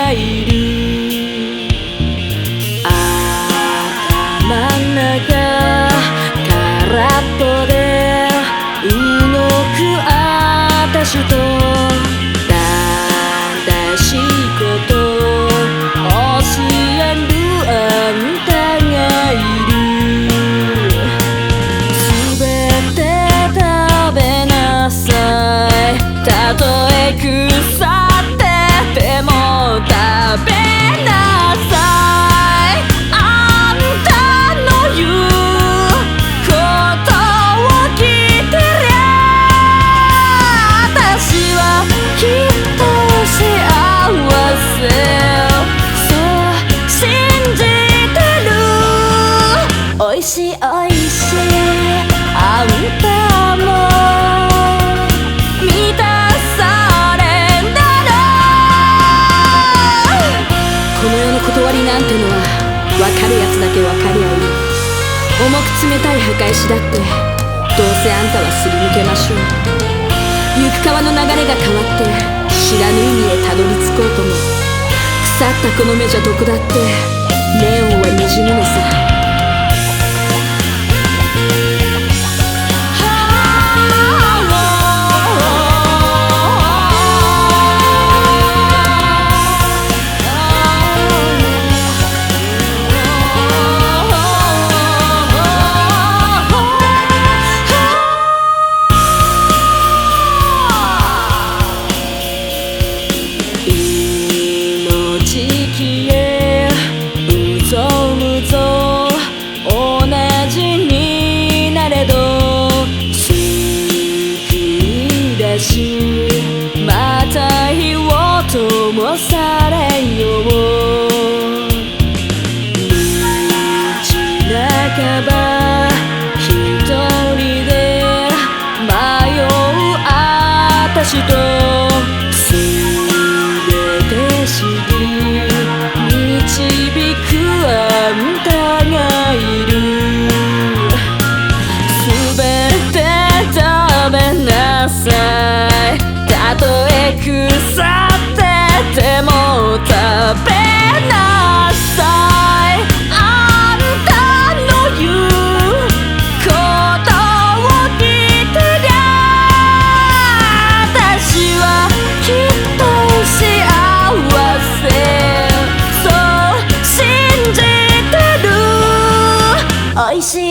がいる。頭ん中空っぽで動くあたしと正しいこと教えるあんたがいる。すべて食べなさい、たとえ腐ってても食べなさい。あんたの言うことを聞いてりゃ私はきっと幸せ、そう信じてる。おいしいおいしいあんたも満たされんだろう。この世の断りなんてのは分かるやつだけ分かりゃいい。重く冷たい墓石だってどうせあんたはすり抜けましょう。行く川の流れが変わって知らぬ海へたどり着こうとも、腐ったこの目じゃどこだってネオンはにじむのさ。また火を灯されよう。道半ば一人で迷うあたしとすべて知り導くあんたがいる。すべて食べなさい、たとえ腐ってても食べなさい。あんたの言うことを聞いてりゃ私はきっと幸せ、そう信じてる。おいしい